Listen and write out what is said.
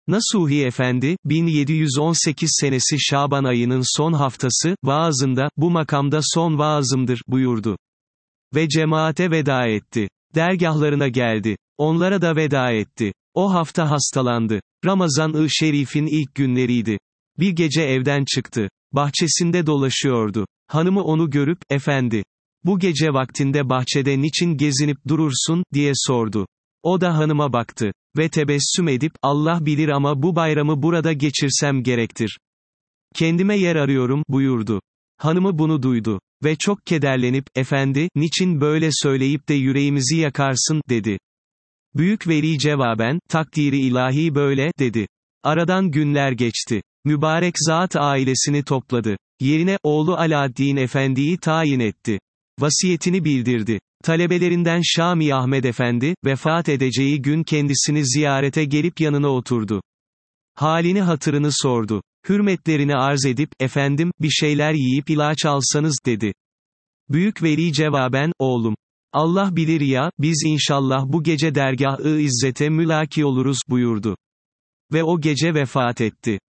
Nasuhi Efendi, 1718 senesi Şaban ayının son haftası, vaazında, bu makamda son vaazımdır, buyurdu. Ve cemaate veda etti. Dergahlarına geldi. Onlara da veda etti. O hafta hastalandı. Ramazan-ı Şerif'in ilk günleriydi. Bir gece evden çıktı. Bahçesinde dolaşıyordu. Hanımı onu görüp, efendi, bu gece vaktinde bahçede niçin gezinip durursun, diye sordu. O da hanıma baktı. Ve tebessüm edip, Allah bilir ama bu bayramı burada geçirsem gerektir. Kendime yer arıyorum, buyurdu. Hanımı bunu duydu. Ve çok kederlenip, efendi, niçin böyle söyleyip de yüreğimizi yakarsın, dedi. Büyük veli cevaben, takdiri ilahi böyle, dedi. Aradan günler geçti. Mübarek zat ailesini topladı. Yerine, oğlu Alaaddin Efendi'yi tayin etti. Vasiyetini bildirdi. Talebelerinden Şami Ahmed Efendi, vefat edeceği gün kendisini ziyarete gelip yanına oturdu. Halini hatırını sordu. Hürmetlerini arz edip, efendim, bir şeyler yiyip ilaç alsanız, dedi. Büyük veli cevaben, oğlum, Allah bilir ya, biz inşallah bu gece dergâh-ı izzete mülaki oluruz, buyurdu. Ve o gece vefat etti.